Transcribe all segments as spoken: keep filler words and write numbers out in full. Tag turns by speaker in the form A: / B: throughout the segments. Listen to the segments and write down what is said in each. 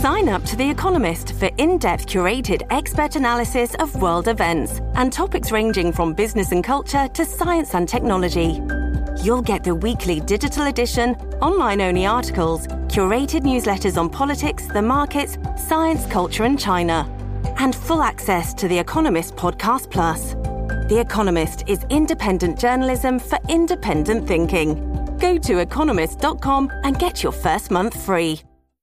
A: Sign up to The Economist for in-depth curated expert analysis of world events and topics ranging from business and culture to science and technology. You'll get the weekly digital edition, online-only articles, curated newsletters on politics, the markets, science, culture and China, and full access to The Economist Podcast Plus. The Economist is independent journalism for independent thinking. Go to economist dot com and get your first month free.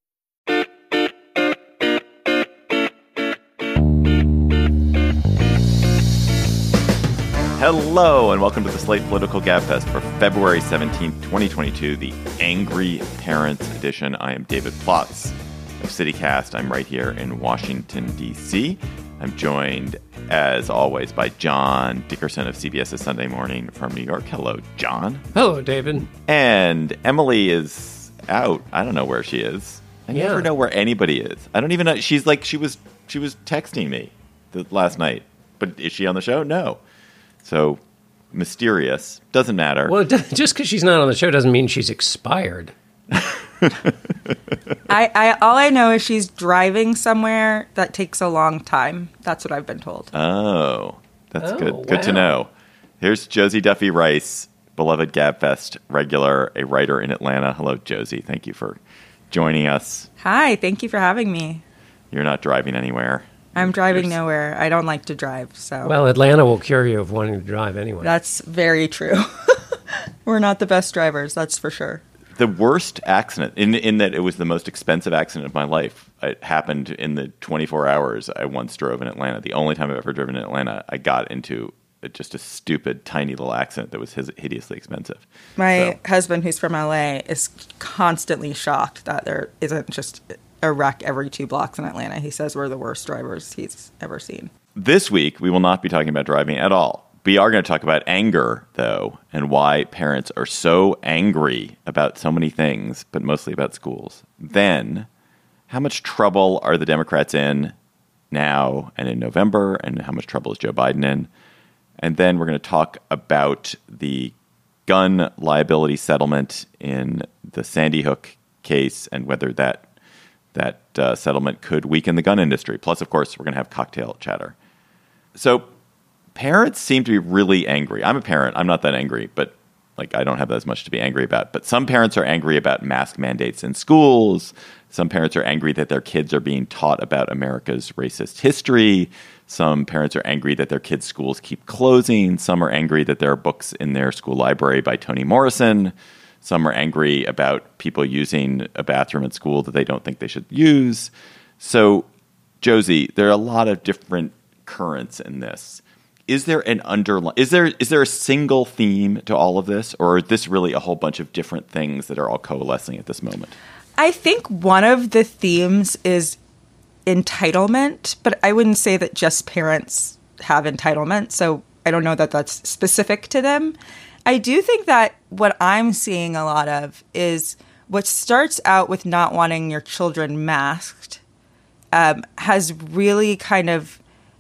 B: Hello, and welcome to the Slate Political Gabfest for February seventeenth, twenty twenty-two, the Angry Parents edition. I am David Plotz of CityCast. I'm right here in Washington, D C I'm joined, as always, by John Dickerson of CBS's Sunday Morning from New York. Hello, John.
C: Hello, David.
B: And Emily is out. I don't know where she is. I yeah. never know where anybody is. I don't even know. She's like, she was she was texting me the, last night. But is she on the show? No. So, mysterious. Doesn't matter.
C: Well, just because she's not on the show doesn't mean she's expired.
D: I, I all I know is she's driving somewhere that takes a long time. That's what I've been told.
B: Oh, that's
C: oh,
B: good.
C: Wow.
B: Good to know. Here's Josie Duffy Rice, beloved Gabfest regular, a writer in Atlanta. Hello, Josie. Thank you for joining us.
D: Hi. Thank you for having me.
B: You're not driving anywhere.
D: I'm driving
B: There's...
D: nowhere. I don't like to drive, so.
C: Well, Atlanta will cure you of wanting to drive anyway.
D: That's very true. We're not the best drivers, that's for sure.
B: The worst accident, in in that it was the most expensive accident of my life. It happened in the twenty-four hours I once drove in Atlanta. The only time I've ever driven in Atlanta, I got into a, just a stupid, tiny little accident that was his, hideously expensive.
D: My
B: so.
D: husband, who's from L A, is constantly shocked that there isn't just a wreck every two blocks in Atlanta. He says we're the worst drivers he's ever seen.
B: This week, we will not be talking about driving at all. We are going to talk about anger, though, and why parents are so angry about so many things, but mostly about schools. Then, how much trouble are the Democrats in now and in November, and how much trouble is Joe Biden in? And then we're going to talk about the gun liability settlement in the Sandy Hook case and whether that that uh, settlement could weaken the gun industry. Plus, of course, we're going to have cocktail chatter. So parents seem to be really angry. I'm a parent. I'm not that angry, but like I don't have as much to be angry about. But some parents are angry about mask mandates in schools. Some parents are angry that their kids are being taught about America's racist history. Some parents are angry that their kids' schools keep closing. Some are angry that there are books in their school library by Toni Morrison. Some are angry about people using a bathroom at school that they don't think they should use. So, Josie, there are a lot of different currents in this. Is there an underlying, is there is there a single theme to all of this, or is this really a whole bunch of different things that are all coalescing at this moment?
D: I think one of the themes is entitlement, but I wouldn't say that just parents have entitlement. So I don't know that that's specific to them. I do think that what I'm seeing a lot of is what starts out with not wanting your children masked um, has really kind of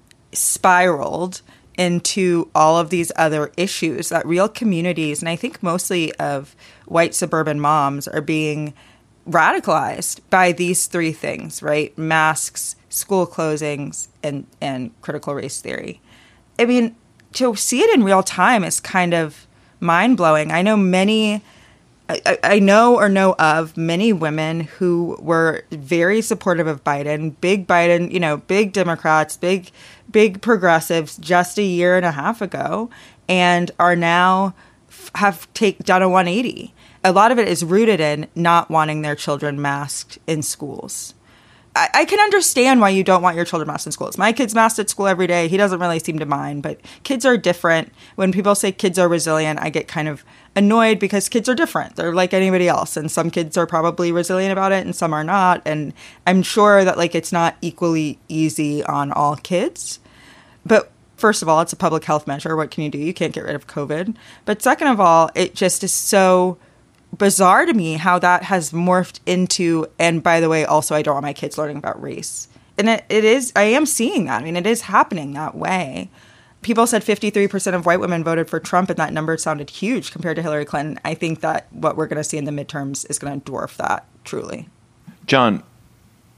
D: spiraled into all of these other issues that real communities, and I think mostly of white suburban moms, are being radicalized by these three things, right? Masks, school closings, and, and critical race theory. I mean, to see it in real time is kind of mind-blowing. I know many, I, I know or know of many women who were very supportive of Biden, big Biden, you know, big Democrats, big, big progressives just a year and a half ago, and are now have take done a one eighty. A lot of it is rooted in not wanting their children masked in schools. I, I can understand why you don't want your children masked in schools. My kid's masked at school every day. He doesn't really seem to mind, but kids are different. When people say kids are resilient, I get kind of annoyed because kids are different. They're like anybody else. And some kids are probably resilient about it and some are not. And I'm sure that like it's not equally easy on all kids. But first of all, it's a public health measure. What can you do? You can't get rid of COVID. But second of all, it just is so bizarre to me how that has morphed into, and by the way, also, I don't want my kids learning about race. And it, it is, I am seeing that. I mean, it is happening that way. People said fifty-three percent of white women voted for Trump, and that number sounded huge compared to Hillary Clinton. I think that what we're going to see in the midterms is going to dwarf that, truly.
B: John,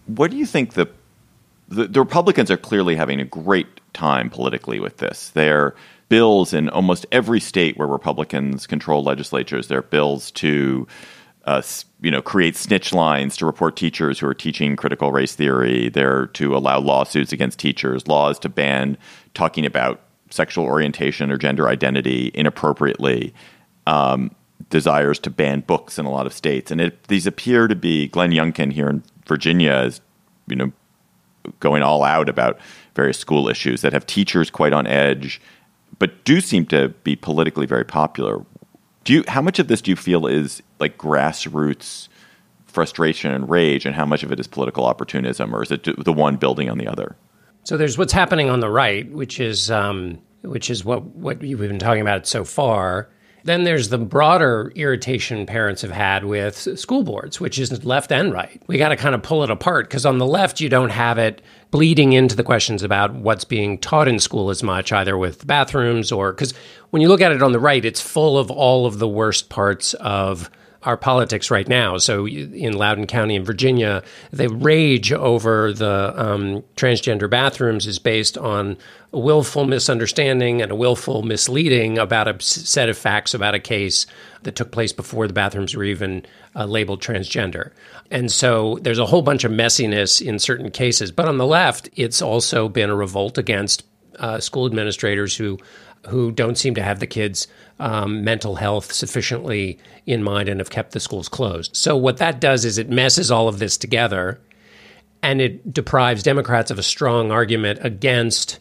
B: what do you think the, the the Republicans are clearly having a great time politically with this? There are bills in almost every state where Republicans control legislatures. There are bills to uh, you know, create snitch lines to report teachers who are teaching critical race theory. They're to allow lawsuits against teachers, laws to ban talking about sexual orientation or gender identity inappropriately, um, desires to ban books in a lot of states. And it, these appear to be, Glenn Youngkin here in Virginia is, you know, going all out about various school issues that have teachers quite on edge, but do seem to be politically very popular. Do you, how much of this do you feel is like grassroots frustration and rage, and how much of it is political opportunism, or is it the one building on the other?
C: So there's what's happening on the right, which is um, which is what what you've been talking about so far. Then there's the broader irritation parents have had with school boards, which is left and right. We got to kind of pull it apart, because on the left, you don't have it bleeding into the questions about what's being taught in school as much, either with bathrooms or, because when you look at it on the right, it's full of all of the worst parts of our politics right now. So in Loudoun County in Virginia, the rage over the um, transgender bathrooms is based on a willful misunderstanding and a willful misleading about a set of facts about a case that took place before the bathrooms were even uh, labeled transgender. And so there's a whole bunch of messiness in certain cases. But on the left, it's also been a revolt against uh, school administrators who who don't seem to have the kids' um, mental health sufficiently in mind and have kept the schools closed. So what that does is it messes all of this together, and it deprives Democrats of a strong argument against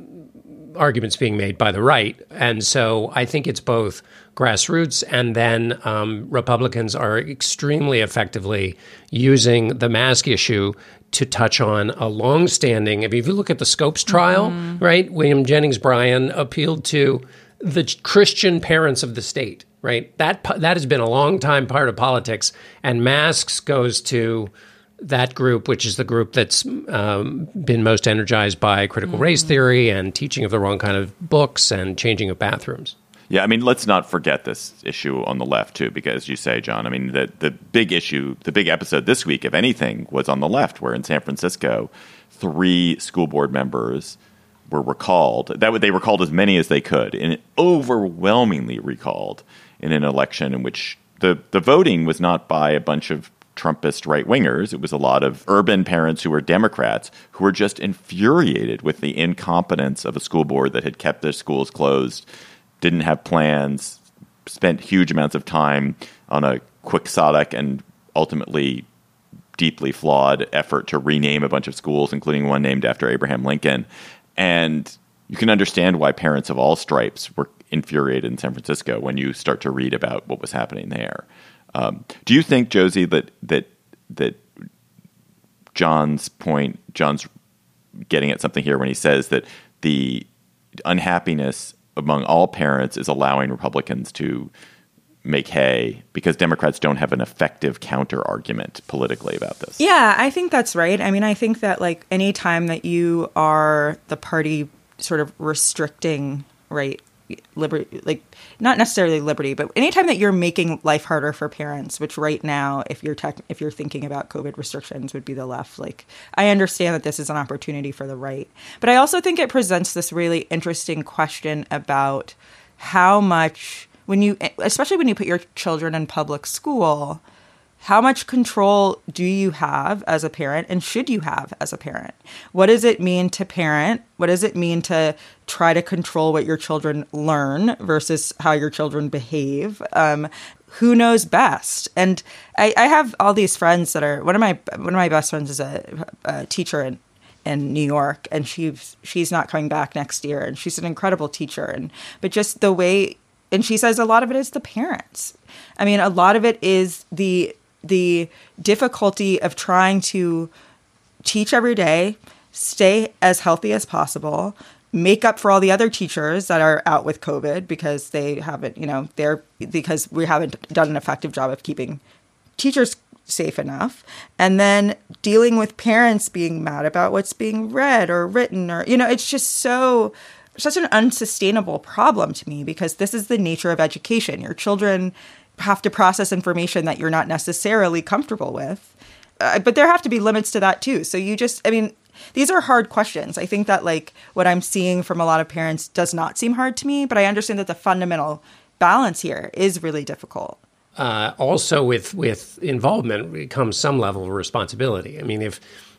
C: arguments being made by the right. And so I think it's both grassroots, and then um, Republicans are extremely effectively using the mask issue to touch on a longstanding, I mean, if you look at the Scopes trial, mm-hmm. right, William Jennings Bryan appealed to the Christian parents of the state, right? That that has been a long time part of politics, and masks goes to that group, which is the group that's um, been most energized by critical mm-hmm. race theory and teaching of the wrong kind of books and changing of bathrooms.
B: Yeah, I mean, let's not forget this issue on the left, too, because you say, John, I mean, the, the big issue, the big episode this week, if anything, was on the left, where in San Francisco, three school board members were recalled. That They recalled as many as they could, and overwhelmingly recalled in an election in which the, the voting was not by a bunch of Trumpist right-wingers. It was a lot of urban parents who were Democrats who were just infuriated with the incompetence of a school board that had kept their schools closed, didn't have plans, spent huge amounts of time on a quixotic and ultimately deeply flawed effort to rename a bunch of schools, including one named after Abraham Lincoln. And you can understand why parents of all stripes were infuriated in San Francisco when you start to read about what was happening there. Um, do you think, Josie, that that that John's point, John's getting at something here when he says that the unhappiness among all parents is allowing Republicans to make hay because Democrats don't have an effective counter argument politically about this?
D: Yeah, I think that's right. I mean, I think that like any time that you are the party sort of restricting, right, liberty, like not necessarily liberty, but anytime that you're making life harder for parents, which right now, if you're tech, if you're thinking about COVID restrictions, would be the left. Like, I understand that this is an opportunity for the right, but I also think it presents this really interesting question about how much, when you, especially when you put your children in public school, how much control do you have as a parent, and should you have as a parent? What does it mean to parent? What does it mean to try to control what your children learn versus how your children behave? Um, who knows best? And I, I have all these friends that are, one of my one of my best friends is a, a teacher in, in New York, and she's she's not coming back next year, and she's an incredible teacher. And but just the way, and she says a lot of it is the parents. I mean, a lot of it is the the difficulty of trying to teach every day, stay as healthy as possible, make up for all the other teachers that are out with COVID because they haven't, you know, they're because we haven't done an effective job of keeping teachers safe enough. And then dealing with parents being mad about what's being read or written, or, you know, it's just so such an unsustainable problem to me, because this is the nature of education. Your children have to process information that you're not necessarily comfortable with. uh, but there have to be limits to that too. So you just, I mean, these are hard questions. I think that like what I'm seeing from a lot of parents does not seem hard to me, but I understand that the fundamental balance here is really difficult.
C: Uh, also, with with involvement comes some level of responsibility. I mean, if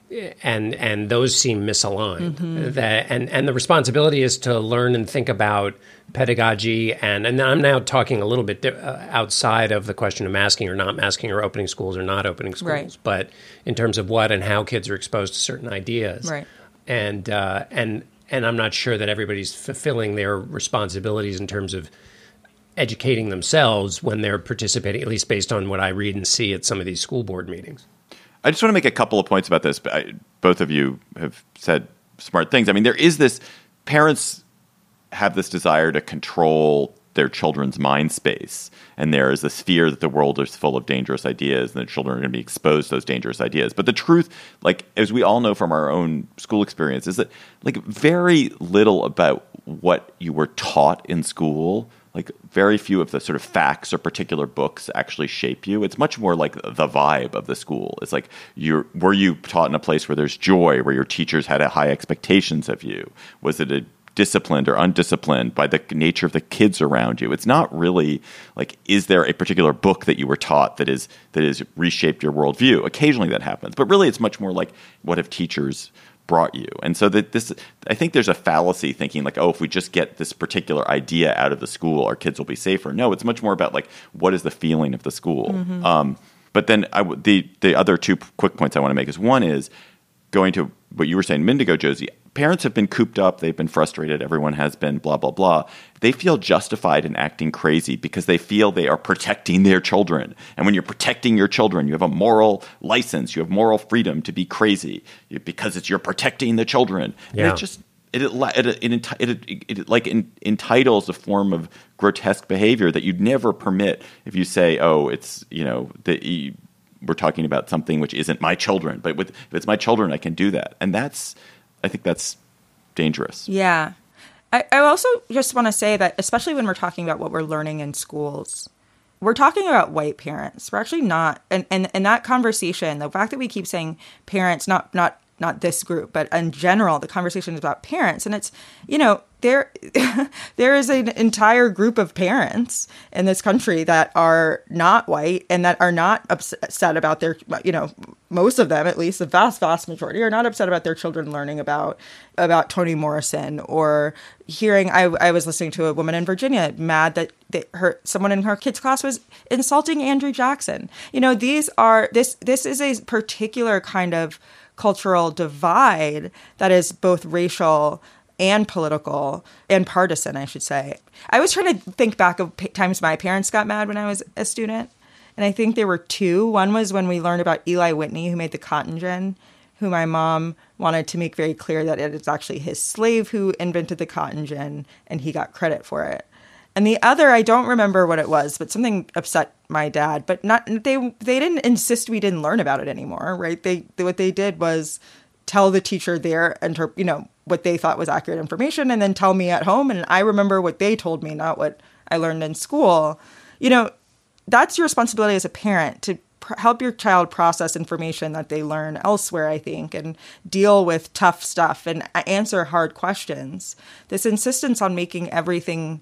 C: and and those seem misaligned. Mm-hmm. That and and the responsibility is to learn and think about pedagogy. And and I'm now talking a little bit di- uh, outside of the question of masking or not masking or opening schools or not opening schools,
D: right.
C: but in terms of what and how kids are exposed to certain ideas.
D: Right.
C: And uh, and and I'm not sure that everybody's fulfilling their responsibilities in terms of educating themselves when they're participating, at least based on what I read and see at some of these school board meetings.
B: I just want to make a couple of points about this. I, both of you have said smart things. I mean, there is this, parents have this desire to control their children's mind space. And there is this fear that the world is full of dangerous ideas and that children are going to be exposed to those dangerous ideas. But the truth, like, as we all know from our own school experience, is that like very little about what you were taught in school, like very few of the sort of facts or particular books actually shape you. It's much more like the vibe of the school. It's like, you're, were you taught in a place where there's joy, where your teachers had a high expectations of you? Was it a disciplined or undisciplined by the nature of the kids around you? It's not really like, is there a particular book that you were taught that is that is reshaped your worldview? Occasionally that happens, but really it's much more like, what have teachers brought you? And so that this, I think there's a fallacy thinking like, oh, if we just get this particular idea out of the school, our kids will be safer. No, it's much more about like, what is the feeling of the school? Mm-hmm. Um, but then I w- the the other two p- quick points I want to make is, one is going to what you were saying a minute ago, Josie. Parents have been cooped up. They've been frustrated. Everyone has been, blah, blah, blah. They feel justified in acting crazy because they feel they are protecting their children. And when you're protecting your children, you have a moral license. You have moral freedom to be crazy because it's you're protecting the children.
C: Yeah.
B: And it just it it it, it, it, it, it like in, entitles a form of grotesque behavior that you'd never permit if you say, oh, it's, you know, the, we're talking about something which isn't my children. But with, if it's my children, I can do that. And that's, I think that's dangerous.
D: Yeah. I, I also just want to say that, especially when we're talking about what we're learning in schools, we're talking about white parents. We're actually not. And, and, and that conversation, the fact that we keep saying parents, not not not this group, but in general, the conversation is about parents. And it's, you know, there there is an entire group of parents in this country that are not white and that are not upset about their, you know, most of them, at least the vast, vast majority, are not upset about their children learning about about Toni Morrison or hearing. I, I was listening to a woman in Virginia mad that, that her someone in her kids' class was insulting Andrew Jackson. You know, these are this this is a particular kind of cultural divide that is both racial and political and partisan, I should say. I was trying to think back of times my parents got mad when I was a student. And I think there were two. One was when we learned about Eli Whitney, who made the cotton gin, who my mom wanted to make very clear that it is actually his slave who invented the cotton gin, and he got credit for it. And the other, I don't remember what it was, but something upset my dad. But not they they didn't insist we didn't learn about it anymore, right? They what they did was tell the teacher their inter, you know, what they thought was accurate information, and then tell me at home. And I remember what they told me, not what I learned in school. You know, that's your responsibility as a parent to pr- help your child process information that they learn elsewhere, I think, and deal with tough stuff and answer hard questions. This insistence on making everything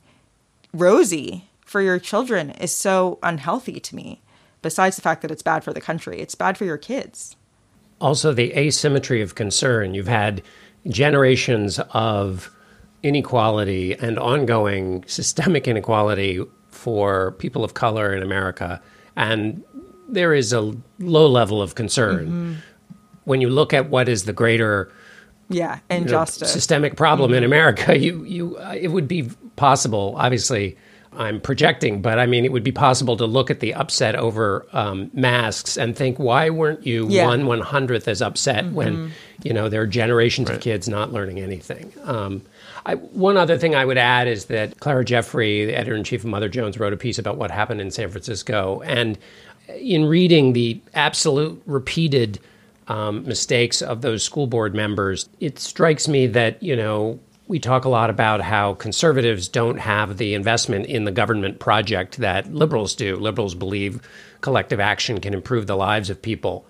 D: rosy for your children is so unhealthy to me. Besides the fact that it's bad for the country, it's bad for your kids.
C: Also, the asymmetry of concern. You've had generations of inequality and ongoing systemic inequality for people of color in America. And there is a low level of concern. Mm-hmm. When you look at what is the greater
D: yeah, injustice.
C: You know, systemic problem mm-hmm. in America, you you uh, it would be possible, obviously, I'm projecting, but I mean, it would be possible to look at the upset over um, masks and think, why weren't you yeah. one one hundredth as upset mm-hmm. when, you know, there are generations right. of kids not learning anything? Um, I, one other thing I would add is that Clara Jeffrey, the editor-in-chief of Mother Jones, wrote a piece about what happened in San Francisco. And in reading the absolute repeated um, mistakes of those school board members, it strikes me that, you know, we talk a lot about how conservatives don't have the investment in the government project that liberals do. Liberals believe collective action can improve the lives of people.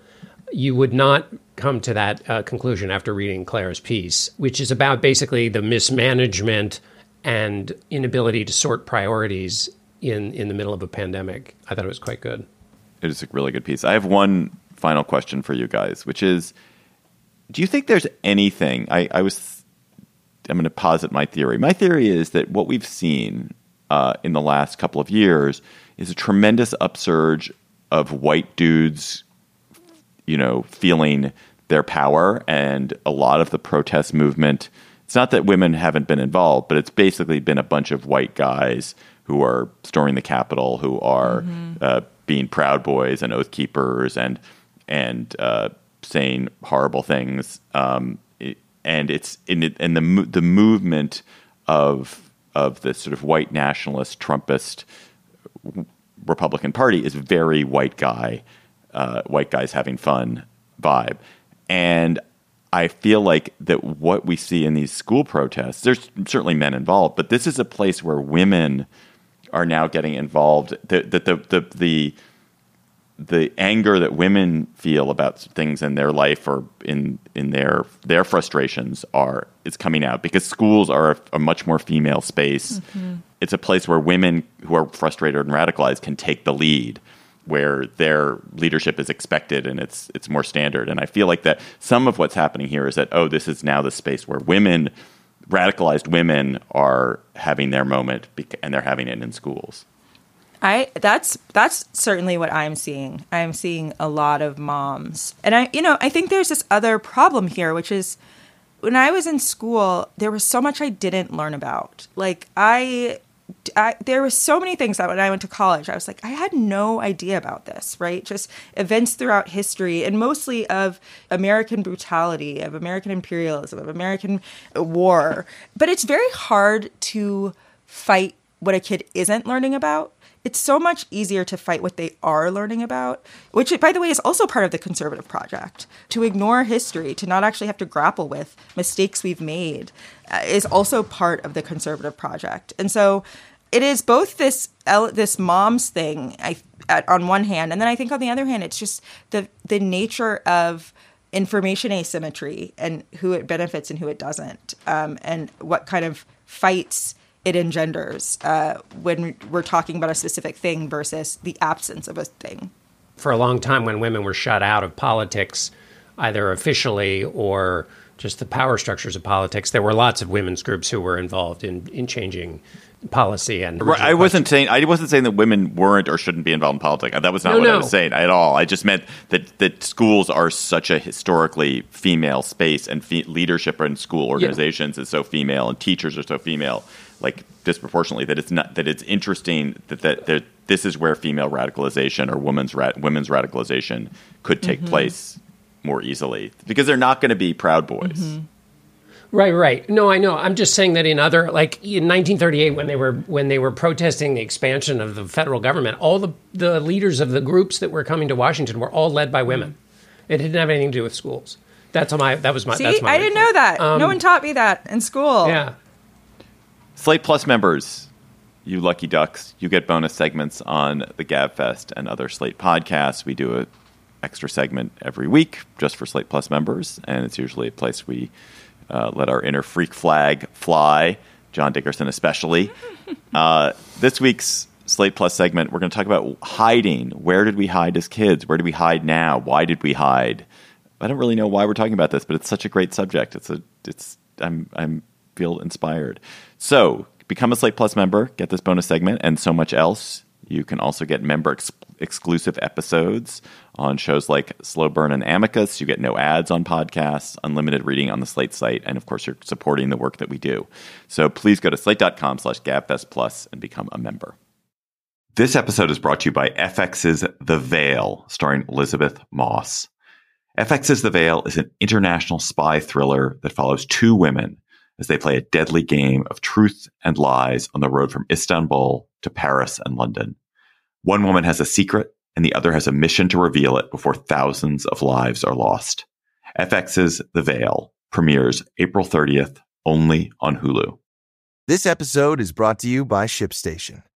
C: you would not come to that uh, conclusion after reading Claire's piece, which is about basically the mismanagement and inability to sort priorities in, in the middle of a pandemic. I thought it was quite good.
B: It is a really good piece. I have one final question for you guys, which is, do you think there's anything, I, I was, I'm going to posit my theory. My theory is that what we've seen uh, in the last couple of years is a tremendous upsurge of white dudes, you know, feeling their power, and a lot of the protest movement. It's not that women haven't been involved, but it's basically been a bunch of white guys who are storming the Capitol, who are mm-hmm. uh, being Proud Boys and Oath Keepers and and uh, saying horrible things. Um, it, and it's in it, and the the movement of of this sort of white nationalist Trumpist Republican Party is very white guy, uh, white guys having fun vibe. And I feel like that what we see in these school protests, there's certainly men involved, but this is a place where women are now getting involved. The the the the the, the anger that women feel about things in their life or in in their their frustrations are is coming out because schools are a, a much more female space. Mm-hmm. It's a place where women who are frustrated and radicalized can take the lead, where their leadership is expected and it's it's more standard. And I feel like that some of what's happening here is that, oh, this is now the space where women, radicalized women, are having their moment, and they're having it in schools.
D: I that's that's certainly what I'm seeing. I'm seeing a lot of moms. And I you know, I think there's this other problem here, which is when I was in school, there was so much I didn't learn about. Like I I, there were so many things that when I went to college, I was like, I had no idea about this, right? Just events throughout history, and mostly of American brutality, of American imperialism, of American war. But it's very hard to fight what a kid isn't learning about. It's so much easier to fight what they are learning about, which, by the way, is also part of the conservative project. To ignore history, to not actually have to grapple with mistakes we've made, uh, is also part of the conservative project. And so it is both this this mom's thing I, at, on one hand, and then I think on the other hand, it's just the the nature of information asymmetry and who it benefits and who it doesn't, um, and what kind of fights it engenders uh, when we're talking about a specific thing versus the absence of a thing.
C: For a long time, when women were shut out of politics, either officially or just the power structures of politics, there were lots of women's groups who were involved in, in changing policy. And
B: right, I wasn't saying I wasn't saying that women weren't or shouldn't be involved in politics. That was not
C: no,
B: what
C: no.
B: I was saying at all. I just meant that that schools are such a historically female space, and fe- leadership in school organizations yeah. is so female, and teachers are so female, like disproportionately, that it's not that it's interesting that that, that this is where female radicalization or women's ra- women's radicalization could take mm-hmm. place more easily, because they're not going to be Proud Boys.
C: Mm-hmm. Right, right. No, I know. I'm just saying that in other, like in nineteen thirty-eight, when they were when they were protesting the expansion of the federal government, all the the leaders of the groups that were coming to Washington were all led by women. It didn't have anything to do with schools. That's my. That was my.
D: See,
C: that's my
D: I didn't know that. Um, no one taught me that in school.
C: Yeah.
B: Slate Plus members, you lucky ducks, you get bonus segments on the GabFest and other Slate podcasts. We do a extra segment every week just for Slate Plus members, and it's usually a place we uh, let our inner freak flag fly, John Dickerson especially. uh, this week's Slate Plus segment, we're going to talk about hiding. Where did we hide as kids? Where do we hide now? Why did we hide? I don't really know why we're talking about this, but it's such a great subject. It's a, it's, I'm, I'm feel inspired. So become a Slate Plus member, get this bonus segment and so much else. You can also get member ex- exclusive episodes on shows like Slow Burn and Amicus. You get no ads on podcasts, unlimited reading on the Slate site, and of course, you're supporting the work that we do. So please go to slate.com slash GabFest Plus and become a member. This episode is brought to you by F X's The Veil, starring Elizabeth Moss. F X's The Veil is an international spy thriller that follows two women as they play a deadly game of truth and lies on the road from Istanbul to Paris and London. One woman has a secret, and the other has a mission to reveal it before thousands of lives are lost. F X's The Veil premieres April thirtieth, only on Hulu.
E: This episode is brought to you by ShipStation.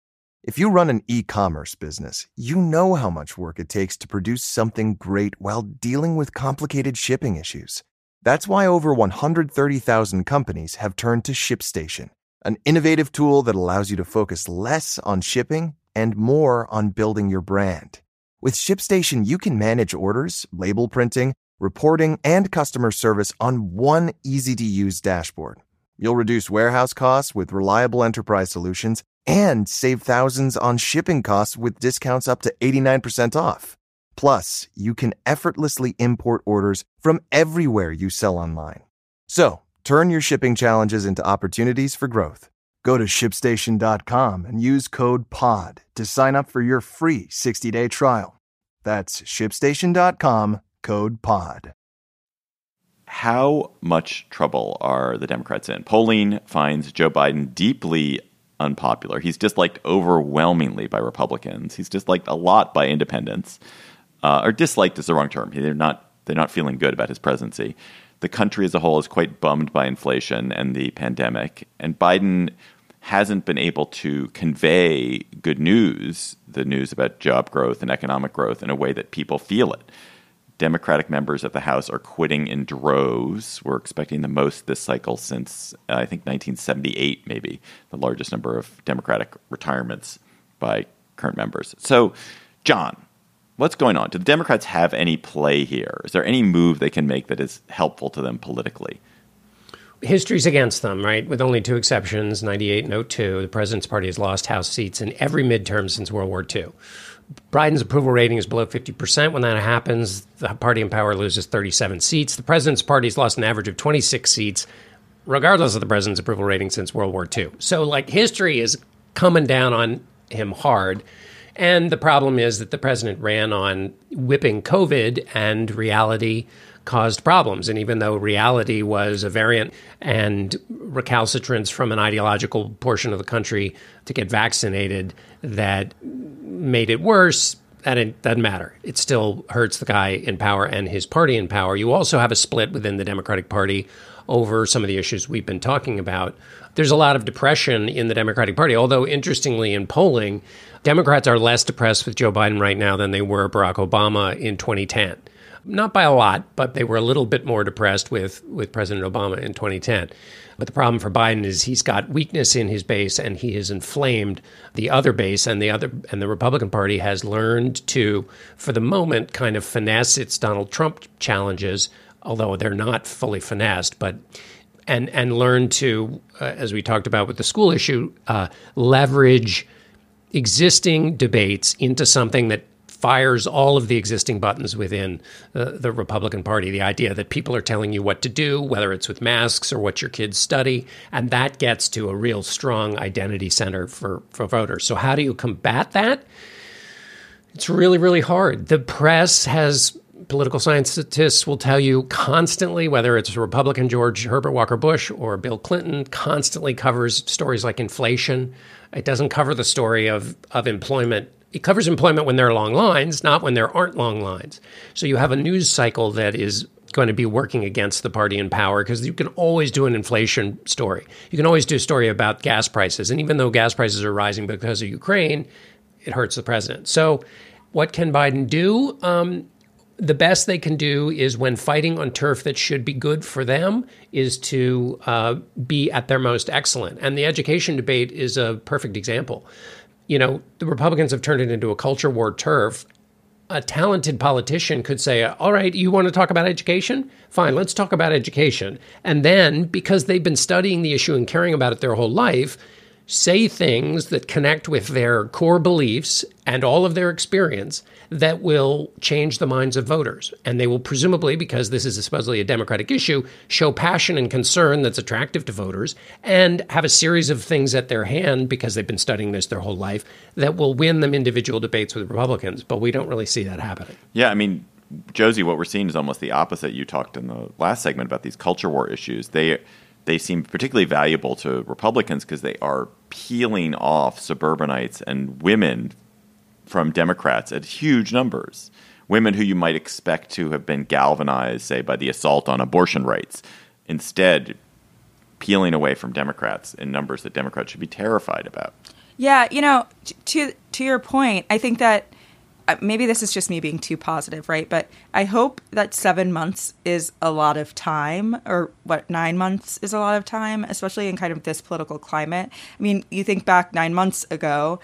E: If you run an e-commerce business, you know how much work it takes to produce something great while dealing with complicated shipping issues. That's why over one hundred thirty thousand companies have turned to ShipStation, an innovative tool that allows you to focus less on shipping and more on building your brand. With ShipStation, you can manage orders, label printing, reporting, and customer service on one easy-to-use dashboard. You'll reduce warehouse costs with reliable enterprise solutions and save thousands on shipping costs with discounts up to eighty-nine percent off. Plus, you can effortlessly import orders from everywhere you sell online. So, turn your shipping challenges into opportunities for growth. Go to ship station dot com and use code P O D to sign up for your free sixty-day trial. That's ship station dot com, code P O D.
B: How much trouble are the Democrats in? Polling finds Joe Biden deeply unpopular. He's disliked overwhelmingly by Republicans. He's disliked a lot by independents. Uh, or disliked is the wrong term. They're not, they're not feeling good about his presidency. The country as a whole is quite bummed by inflation and the pandemic. And Biden hasn't been able to convey good news, the news about job growth and economic growth, in a way that people feel it. Democratic members of the House are quitting in droves. We're expecting the most this cycle since, uh, I think, nineteen seventy-eight, maybe, the largest number of Democratic retirements by current members. So, John, what's going on? Do the Democrats have any play here? Is there any move they can make that is helpful to them politically?
C: History's against them, right? With only two exceptions, ninety-eight and oh two, the president's party has lost House seats in every midterm since World War Two. Biden's approval rating is below fifty percent. When that happens, the party in power loses thirty-seven seats. The president's party has lost an average of twenty-six seats, regardless of the president's approval rating since World War Two. So, like, history is coming down on him hard. And the problem is that the president ran on whipping COVID, and reality caused problems. And even though reality was a variant and recalcitrance from an ideological portion of the country to get vaccinated that made it worse, that it doesn't matter. It still hurts the guy in power and his party in power. You also have a split within the Democratic Party over some of the issues we've been talking about. There's a lot of depression in the Democratic Party, although interestingly in polling, Democrats are less depressed with Joe Biden right now than they were Barack Obama in twenty ten. Not by a lot, but they were a little bit more depressed with, with President Obama in twenty ten. But the problem for Biden is he's got weakness in his base, and he has inflamed the other base, and the other and the Republican Party has learned to, for the moment, kind of finesse its Donald Trump challenges, although they're not fully finessed, but and and learn to, uh, as we talked about with the school issue, uh, leverage existing debates into something that fires all of the existing buttons within uh, the Republican Party. The idea that people are telling you what to do, whether it's with masks or what your kids study, and that gets to a real strong identity center for, for voters. So how do you combat that? It's really, really hard. The press has, political scientists will tell you constantly, whether it's Republican George Herbert Walker Bush or Bill Clinton, constantly covers stories like inflation. It doesn't cover the story of, of employment. It covers employment when there are long lines, not when there aren't long lines. So you have a news cycle that is going to be working against the party in power, because you can always do an inflation story. You can always do a story about gas prices. And even though gas prices are rising because of Ukraine, it hurts the president. So what can Biden do? Um, the best they can do is, when fighting on turf that should be good for them, is to uh, be at their most excellent. And the education debate is a perfect example. You know, the Republicans have turned it into a culture war turf. A talented politician could say, all right, you want to talk about education? Fine, let's talk about education. And then, because they've been studying the issue and caring about it their whole life, say things that connect with their core beliefs and all of their experience that will change the minds of voters. And they will presumably, because this is supposedly a Democratic issue, show passion and concern that's attractive to voters, and have a series of things at their hand, because they've been studying this their whole life, that will win them individual debates with Republicans. But we don't really see that happening.
B: Yeah, I mean, Josie, what we're seeing is almost the opposite. You talked in the last segment about these culture war issues. They They seem particularly valuable to Republicans because they are peeling off suburbanites and women from Democrats at huge numbers. Women who you might expect to have been galvanized, say, by the assault on abortion rights, instead peeling away from Democrats in numbers that Democrats should be terrified about.
D: Yeah, you know, to to your point, I think that uh, maybe this is just me being too positive, right? But I hope that seven months is a lot of time, or what, nine months is a lot of time, especially in kind of this political climate. I mean, you think back nine months ago,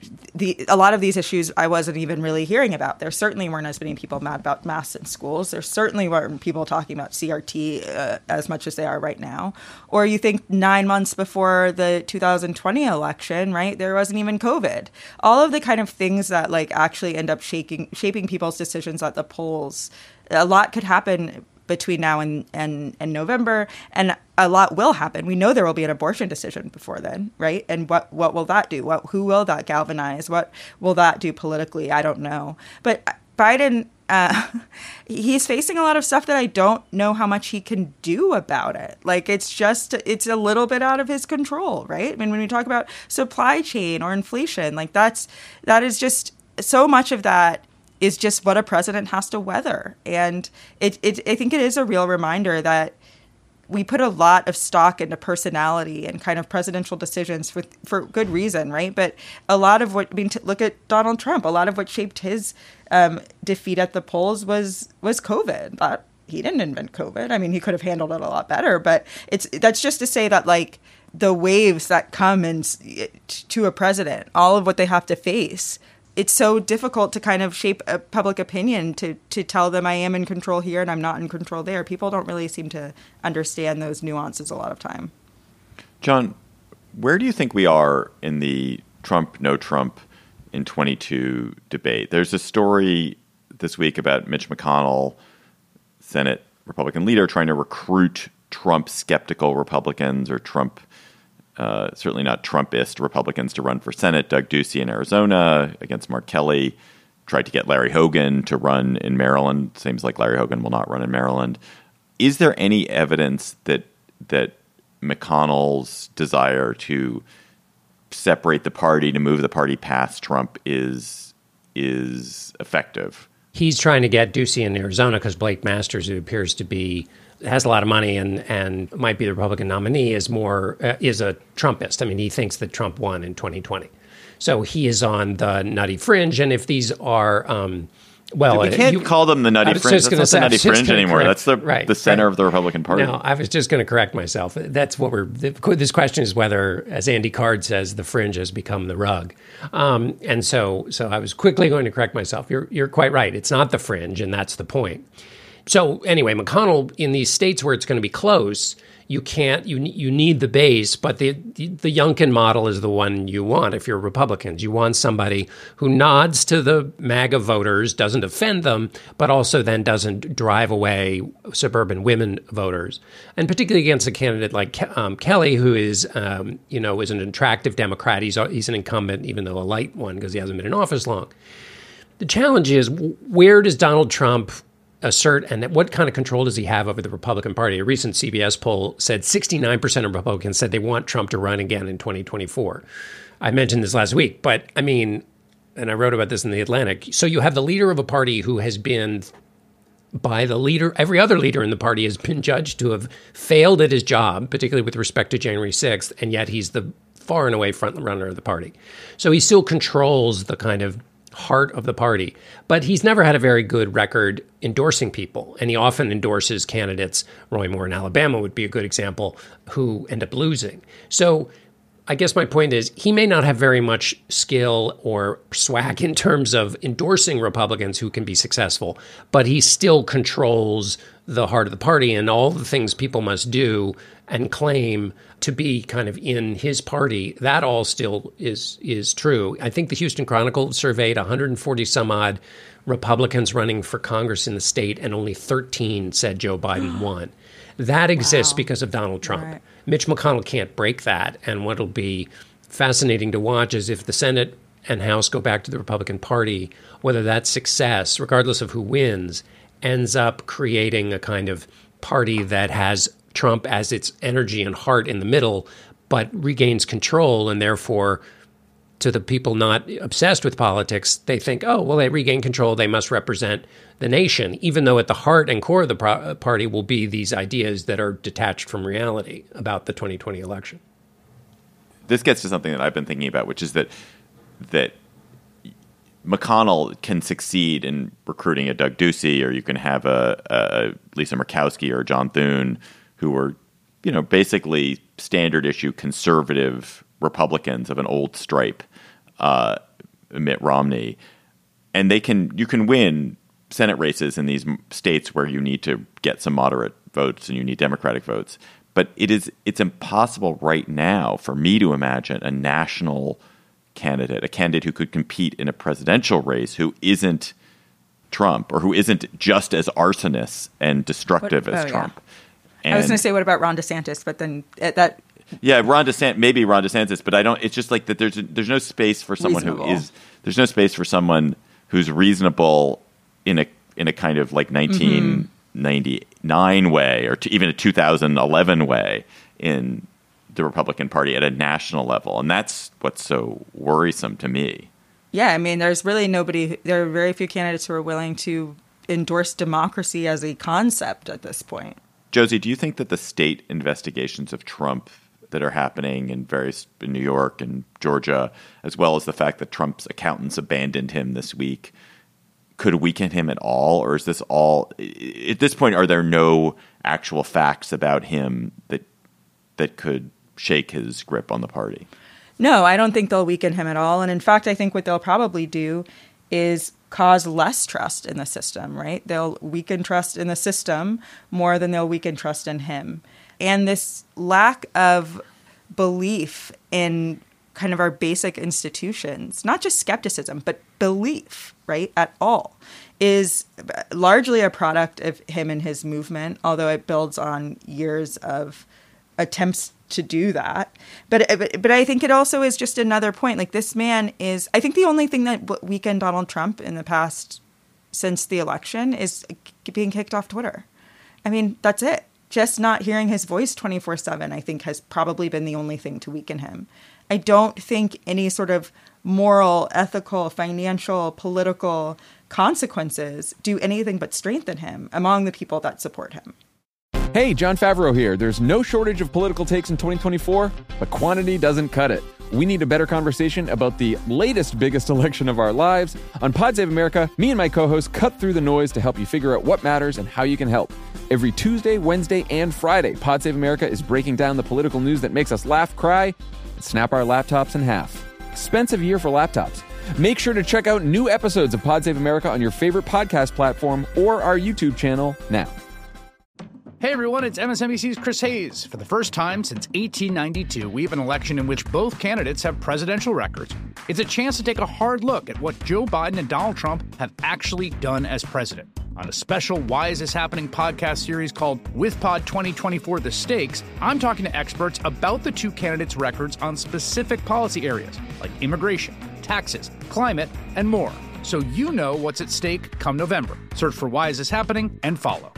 D: the a lot of these issues I wasn't even really hearing about. There certainly weren't as many people mad about masks in schools. There certainly weren't people talking about C R T uh, as much as they are right now. Or you think nine months before the two thousand twenty election, right? There wasn't even COVID. All of the kind of things that like actually end up shaking, shaping people's decisions at the polls. A lot could happen between now and, and, and November, and a lot will happen. We know there will be an abortion decision before then, right? And what, what will that do? What who will that galvanize? What will that do politically? I don't know. But Biden, uh, he's facing a lot of stuff that I don't know how much he can do about it. Like, it's just, it's a little bit out of his control, right? I mean, when we talk about supply chain or inflation, like that's, that is just so much of that is just what a president has to weather. And it, it, I think it is a real reminder that we put a lot of stock into personality and kind of presidential decisions for for good reason, right? But a lot of what, I mean, t- look at Donald Trump. A lot of what shaped his um, defeat at the polls was was COVID. That, he didn't invent COVID. I mean, he could have handled it a lot better. But it's that's just to say that, like, the waves that come and to a president, all of what they have to face, it's so difficult to kind of shape a public opinion to, to tell them I am in control here and I'm not in control there. People don't really seem to understand those nuances a lot of time.
B: John, where do you think we are in the Trump, no Trump in twenty-two debate? There's a story this week about Mitch McConnell, Senate Republican leader, trying to recruit Trump skeptical Republicans or Trump Uh, certainly not Trumpist Republicans to run for Senate. Doug Ducey in Arizona against Mark Kelly tried to get Larry Hogan to run in Maryland. Seems like Larry Hogan will not run in Maryland. Is there any evidence that that McConnell's desire to separate the party, to move the party past Trump, is is effective?
C: He's trying to get Ducey in Arizona because Blake Masters, who appears to be has a lot of money and and might be the Republican nominee, is more uh, is a Trumpist. I mean, he thinks that Trump won in twenty twenty, so he is on the nutty fringe. And if these are, um, well,
B: we can't
C: you,
B: call them the nutty fringe. That's not
C: say,
B: the nutty fringe anymore.
C: Correct,
B: That's the
C: right,
B: the center
C: right.
B: of the Republican Party.
C: No, I was just going to correct myself. That's what we're. This question is whether, as Andy Card says, the fringe has become the rug. Um, and so, so I was quickly going to correct myself. You're you're quite right. It's not the fringe, and that's the point. So anyway, McConnell, in these states where it's going to be close, you can't, you you need the base, but the, the the Youngkin model is the one you want if you're Republicans. You want somebody who nods to the MAGA voters, doesn't offend them, but also then doesn't drive away suburban women voters. And particularly against a candidate like um, Kelly, who is, um, you know, is an attractive Democrat. He's, he's an incumbent, even though a light one, because he hasn't been in office long. The challenge is, where does Donald Trump assert, and what kind of control does he have over the Republican Party? A recent C B S poll said sixty-nine percent of Republicans said they want Trump to run again in twenty twenty-four. I mentioned this last week, but I mean, and I wrote about this in The Atlantic. So you have the leader of a party who has been, by the leader, every other leader in the party has been judged to have failed at his job, particularly with respect to January sixth, and yet he's the far and away front runner of the party. So he still controls the kind of heart of the party, but he's never had a very good record endorsing people, and he often endorses candidates. Roy Moore in Alabama would be a good example, who end up losing. So I guess my point is, he may not have very much skill or swag in terms of endorsing Republicans who can be successful, but he still controls the heart of the party and all the things people must do and claim to be kind of in his party. That all still is is true. I think the Houston Chronicle surveyed one hundred forty some odd Republicans running for Congress in the state, and only thirteen said Joe Biden won. That exists wow. because of Donald Trump. Right. Mitch McConnell can't break that. And what'll be fascinating to watch is if the Senate and House go back to the Republican Party, whether that success, regardless of who wins, ends up creating a kind of party that has Trump as its energy and heart in the middle, but regains control, and therefore, to the people not obsessed with politics, they think, oh, well, they regain control, they must represent the nation, even though at the heart and core of the pro- party will be these ideas that are detached from reality about the twenty twenty election.
B: this gets to something that I've been thinking about, which is that that McConnell can succeed in recruiting a Doug Ducey, or you can have a, a Lisa Murkowski or John Thune, who were, you know, basically standard issue conservative Republicans of an old stripe, uh, Mitt Romney, and they can you can win Senate races in these states where you need to get some moderate votes and you need Democratic votes. But it is it's impossible right now for me to imagine a national candidate, a candidate who could compete in a presidential race who isn't Trump, or who isn't just as arsonist and destructive
D: what,
B: as
D: oh,
B: Trump.
D: Yeah.
B: And,
D: I was going to say, what about Ron DeSantis? But then uh, that
B: yeah, Ron DeSantis, maybe Ron DeSantis, but I don't. It's just like that. There's there's no space for someone
D: reasonable.
B: who is there's no space for someone who's reasonable in a in a kind of like nineteen ninety-nine mm-hmm. way, or to even a two thousand eleven way in the Republican Party at a national level, and that's what's so worrisome to me.
D: Yeah, I mean, there's really nobody. There are very few candidates who are willing to endorse democracy as a concept at this point.
B: Josie, do you think that the state investigations of Trump that are happening in various in New York and Georgia, as well as the fact that Trump's accountants abandoned him this week, could weaken him at all? Or is this all at this point? Are there no actual facts about him that that could shake his grip on the party?
D: No, I don't think they'll weaken him at all. And in fact, I think what they'll probably do is cause less trust in the system, right? They'll weaken trust in the system more than they'll weaken trust in him. And this lack of belief in kind of our basic institutions, not just skepticism, but belief, right, at all, is largely a product of him and his movement, although it builds on years of attempts to do that. But, but but I think it also is just another point. Like, this man is, I think the only thing that weakened Donald Trump in the past since the election is being kicked off Twitter. I mean, that's it. Just not hearing his voice twenty-four seven, I think, has probably been the only thing to weaken him. I don't think any sort of moral, ethical, financial, political consequences do anything but strengthen him among the people that support him.
F: Hey, Jon Favreau here. There's no shortage of political takes in twenty twenty-four, but quantity doesn't cut it. We need a better conversation about the latest, biggest election of our lives. On Pod Save America, me and my co-hosts cut through the noise to help you figure out what matters and how you can help. Every Tuesday, Wednesday, and Friday, Pod Save America is breaking down the political news that makes us laugh, cry, and snap our laptops in half. Expensive year for laptops. Make sure to check out new episodes of Pod Save America on your favorite podcast platform or our YouTube channel now.
G: Hey everyone, it's M S N B C's Chris Hayes. For the first time since eighteen ninety-two, we have an election in which both candidates have presidential records. It's a chance to take a hard look at what Joe Biden and Donald Trump have actually done as president. On a special Why Is This Happening podcast series called With Pod twenty twenty-four The Stakes, I'm talking to experts about the two candidates' records on specific policy areas like immigration, taxes, climate, and more. So you know what's at stake come November. Search for Why Is This Happening and follow.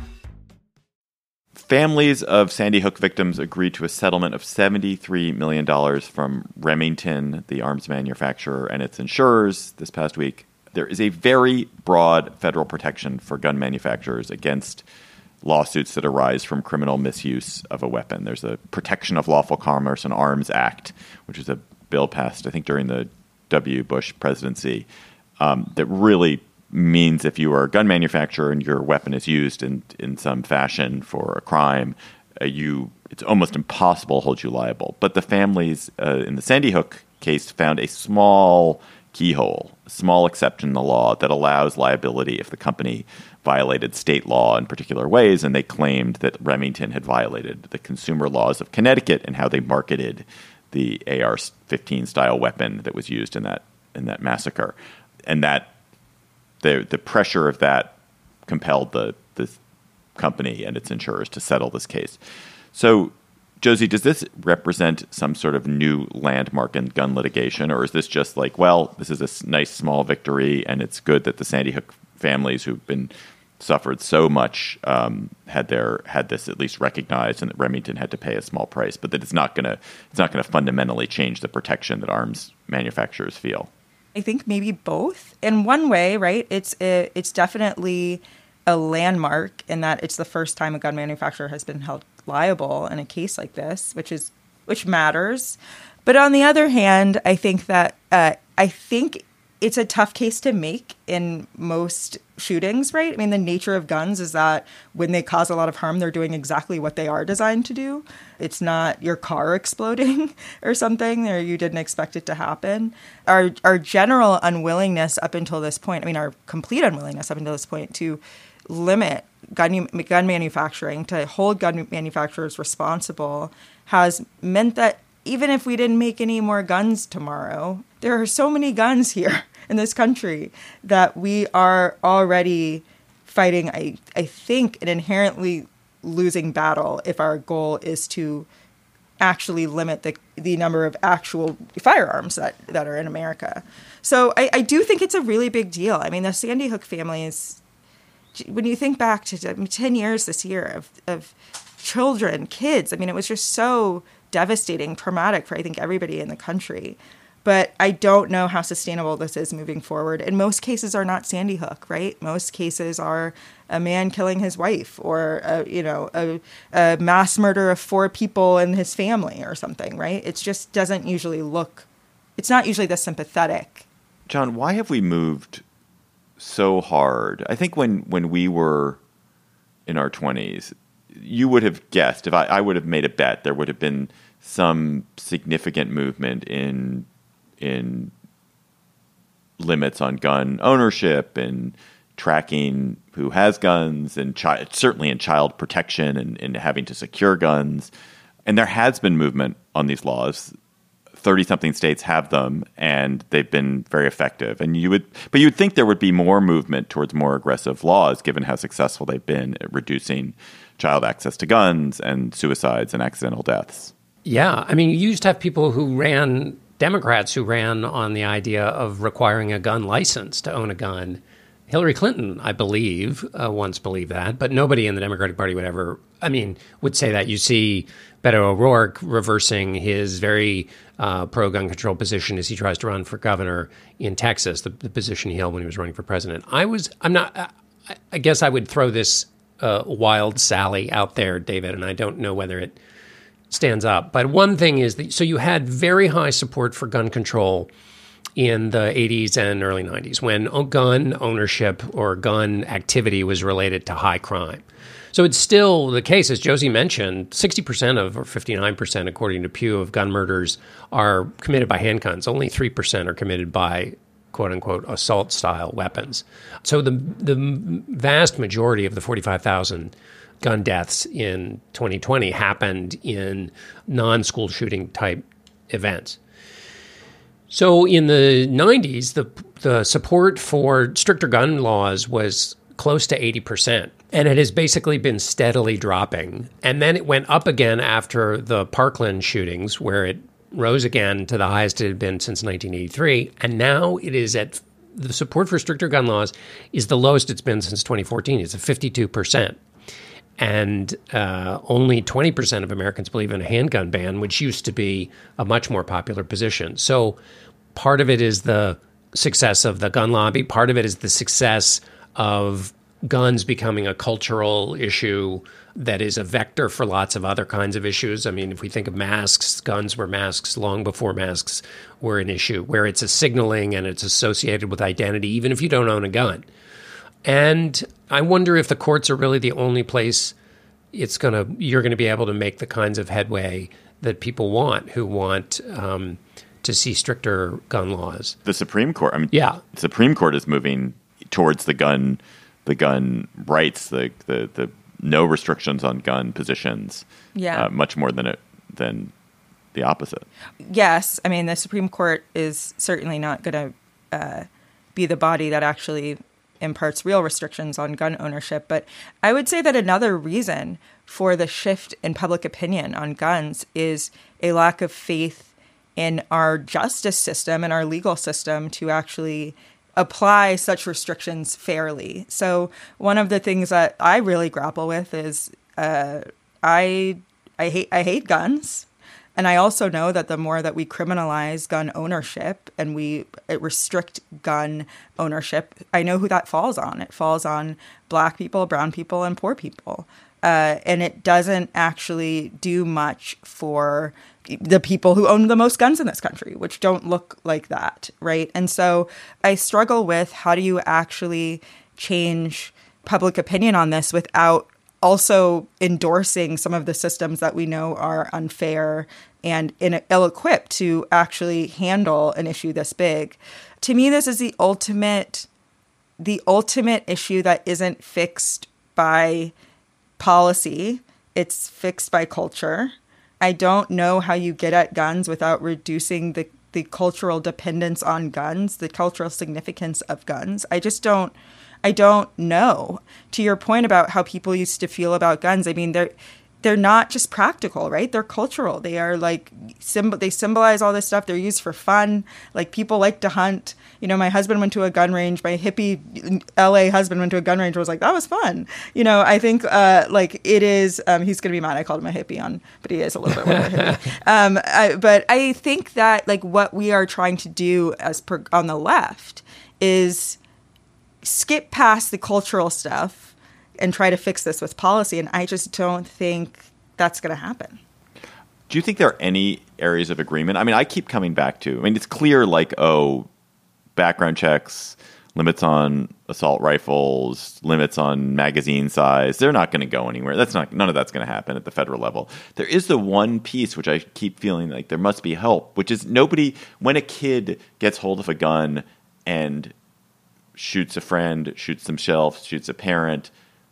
B: Families of Sandy Hook victims agreed to a settlement of seventy-three million dollars from Remington, the arms manufacturer, and its insurers this past week. There is a very broad federal protection for gun manufacturers against lawsuits that arise from criminal misuse of a weapon. There's a Protection of Lawful Commerce and Arms Act, which is a bill passed, I think, during the W. Bush presidency, um, that really means if you are a gun manufacturer and your weapon is used in in some fashion for a crime, uh, you it's almost impossible to hold you liable. But the families uh, in the Sandy Hook case found a small keyhole, a small exception in the law that allows liability if the company violated state law in particular ways, and they claimed that Remington had violated the consumer laws of Connecticut and how they marketed the A R fifteen style weapon that was used in that in that massacre, and that. The the pressure of that compelled the the company and its insurers to settle this case. So, Josie, does this represent some sort of new landmark in gun litigation, or is this just like, well, this is a nice small victory, and it's good that the Sandy Hook families who've been suffered so much um, had their had this at least recognized, and that Remington had to pay a small price, but that it's not gonna it's not gonna fundamentally change the protection that arms manufacturers feel?
D: I think maybe both. In one way, right, it's a, it's definitely a landmark in that it's the first time a gun manufacturer has been held liable in a case like this, which is which matters. But on the other hand, I think that uh, I think it's a tough case to make in most shootings, right? I mean, the nature of guns is that when they cause a lot of harm, they're doing exactly what they are designed to do. It's not your car exploding or something, or you didn't expect it to happen. Our our general unwillingness up until this point, I mean, our complete unwillingness up until this point to limit gun gun manufacturing, to hold gun manufacturers responsible, has meant that even if we didn't make any more guns tomorrow, there are so many guns here in this country that we are already fighting, I, I think, an inherently losing battle if our goal is to actually limit the the number of actual firearms that, that are in America. So I, I do think it's a really big deal. I mean, the Sandy Hook families, when you think back to I mean, ten years this year of, of children, kids, I mean, it was just so devastating, traumatic for, I think, everybody in the country. But I don't know how sustainable this is moving forward. And most cases are not Sandy Hook, right? Most cases are a man killing his wife, or, a, you know, a, a mass murder of four people in his family or something, right? It just doesn't usually look, it's not usually this sympathetic.
B: John, why have we moved so hard? I think when, when we were in our twenties, you would have guessed, if I, I would have made a bet, there would have been some significant movement in in limits on gun ownership and tracking who has guns, and chi- certainly in child protection and, and having to secure guns. And there has been movement on these laws. thirty-something states have them, and they've been very effective. And you would, but you would think there would be more movement towards more aggressive laws, given how successful they've been at reducing child access to guns and suicides and accidental deaths.
C: Yeah. I mean, you used to have people who ran, Democrats who ran on the idea of requiring a gun license to own a gun. Hillary Clinton, I believe, uh, once believed that, but nobody in the Democratic Party would ever, I mean, would say that. You see Beto O'Rourke reversing his very uh, pro-gun control position as he tries to run for governor in Texas, the, the position he held when he was running for president. I was, I'm not, I, I guess I would throw this uh, wild sally out there, David, and I don't know whether it stands up. But one thing is that, so you had very high support for gun control in the eighties and early nineties when gun ownership or gun activity was related to high crime. So it's still the case, as Josie mentioned, sixty percent of, or fifty-nine percent according to Pew, of gun murders are committed by handguns. Only three percent are committed by quote-unquote assault-style weapons. So the the vast majority of the forty-five thousand gun deaths in twenty twenty happened in non-school shooting type events. So in the nineties, the the support for stricter gun laws was close to eighty percent. And it has basically been steadily dropping. And then it went up again after the Parkland shootings, where it rose again to the highest it had been since nineteen eighty-three. And now it is at, the support for stricter gun laws is the lowest it's been since twenty fourteen. It's at fifty-two percent. And uh, only twenty percent of Americans believe in a handgun ban, which used to be a much more popular position. So part of it is the success of the gun lobby. Part of it is the success of guns becoming a cultural issue that is a vector for lots of other kinds of issues. I mean, if we think of masks, guns were masks long before masks were an issue, where it's a signaling and it's associated with identity, even if you don't own a gun. And I wonder if the courts are really the only place it's going to, you're going to be able to make the kinds of headway that people want, who want um, to see stricter gun laws.
B: The Supreme Court, I mean,
C: yeah,
B: the Supreme Court is moving towards the gun, the gun rights, the the, the no restrictions on gun positions.
D: Yeah,
B: uh, much more than it than the opposite.
D: Yes, I mean the Supreme Court is certainly not going to uh, be the body that actually imparts real restrictions on gun ownership. But I would say that another reason for the shift in public opinion on guns is a lack of faith in our justice system and our legal system to actually apply such restrictions fairly. So one of the things that I really grapple with is uh, I I hate I hate guns. And I also know that the more that we criminalize gun ownership and we restrict gun ownership, I know who that falls on. It falls on Black people, brown people, and poor people. uh, and it doesn't actually do much for the people who own the most guns in this country, which don't look like that, right? And so I struggle with how do you actually change public opinion on this without also endorsing some of the systems that we know are unfair and ill-equipped to actually handle an issue this big. To me, this is the ultimate, the ultimate issue that isn't fixed by policy. It's fixed by culture. I don't know how you get at guns without reducing the, the cultural dependence on guns, the cultural significance of guns. I just don't, I don't know. To your point about how people used to feel about guns, I mean, they're, they're not just practical, right? They're cultural. They are like, symbol, they symbolize all this stuff. They're used for fun. Like people like to hunt. You know, my husband went to a gun range. My hippie L A husband went to a gun range and was like, that was fun. You know, I think uh, like it is, um, he's going to be mad I called him a hippie on, but he is a little bit more of a hippie. Um, I, but I think that like what we are trying to do as per, on the left is skip past the cultural stuff and try to fix this with policy. And I just don't think that's going to happen.
B: Do you think there are any areas of agreement? I mean, I keep coming back to, I mean, it's clear like, oh, background checks, limits on assault rifles, limits on magazine size, they're not going to go anywhere. That's not, none of that's going to happen at the federal level. There is the one piece which I keep feeling like there must be help, which is nobody, when a kid gets hold of a gun and shoots a friend, shoots themselves, shoots a parent,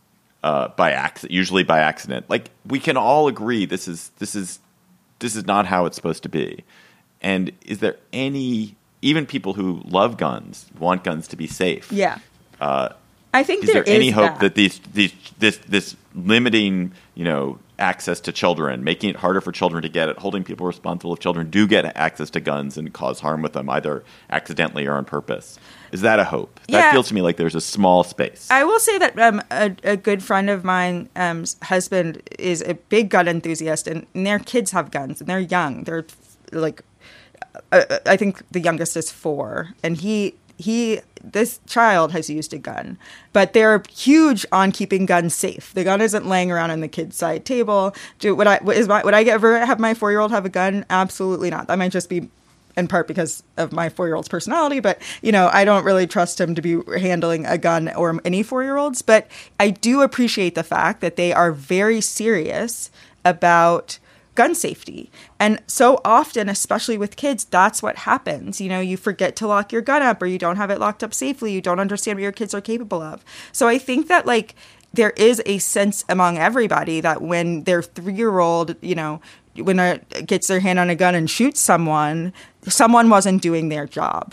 B: Uh, by accident, usually by accident. Like we can all agree, this is this is this is not how it's supposed to be. And is there any, even people who love guns want guns to be safe?
D: Yeah,
B: uh,
D: I think
B: is
D: there,
B: there any
D: is
B: hope
D: that.
B: that these these this this limiting, you know, access to children, making it harder for children to get it, holding people responsible if children do get access to guns and cause harm with them, either accidentally or on purpose? Is that a hope? That
D: yeah.
B: feels to me like there's a small space.
D: I will say that um, a, a good friend of mine's um, husband is a big gun enthusiast, and, and their kids have guns, and they're young. They're like, uh, I think the youngest is four, and he he this child has used a gun, but they're huge on keeping guns safe. The gun isn't laying around on the kid's side table. Do would I is my, would I ever have my four year old have a gun? Absolutely not. That might just be in part because of my four-year-old's personality, but, you know, I don't really trust him to be handling a gun or any four-year-olds. But I do appreciate the fact that they are very serious about gun safety. And so often, especially with kids, that's what happens. You know, you forget to lock your gun up or you don't have it locked up safely. You don't understand what your kids are capable of. So I think that, like, there is a sense among everybody that when their three-year-old, you know, when a gets their hand on a gun and shoots someone, someone wasn't doing their job.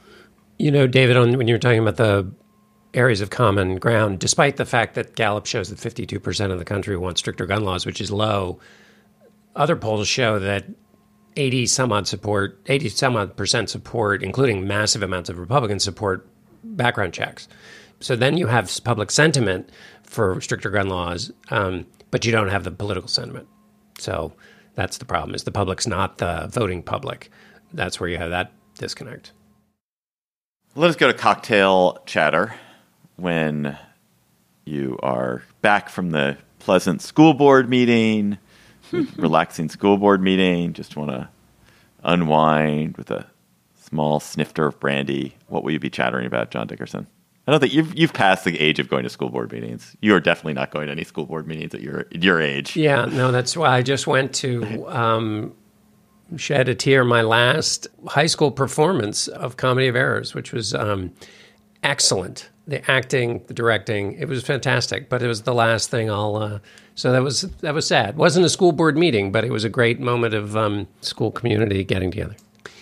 C: You know, David, on, when you were talking about the areas of common ground, despite the fact that Gallup shows that fifty-two percent of the country wants stricter gun laws, which is low, other polls show that eighty some odd support, eighty some odd percent support, including massive amounts of Republican support, background checks. So then you have public sentiment for stricter gun laws, um, but you don't have the political sentiment. So that's the problem, is the public's not the voting public. That's where you have that disconnect.
B: Let us go to cocktail chatter when you are back from the pleasant school board meeting, relaxing school board meeting, just want to unwind with a small snifter of brandy. What will you be chattering about, John Dickerson? I don't think you've you've passed the age of going to school board meetings. You are definitely not going to any school board meetings at your your age.
C: Yeah, no, that's why I just went to um, shed a tear my last high school performance of Comedy of Errors, which was um, excellent. The acting, the directing, it was fantastic. But it was the last thing I'll. Uh, so that was that was sad. It wasn't a school board meeting, but it was a great moment of um, school community getting together.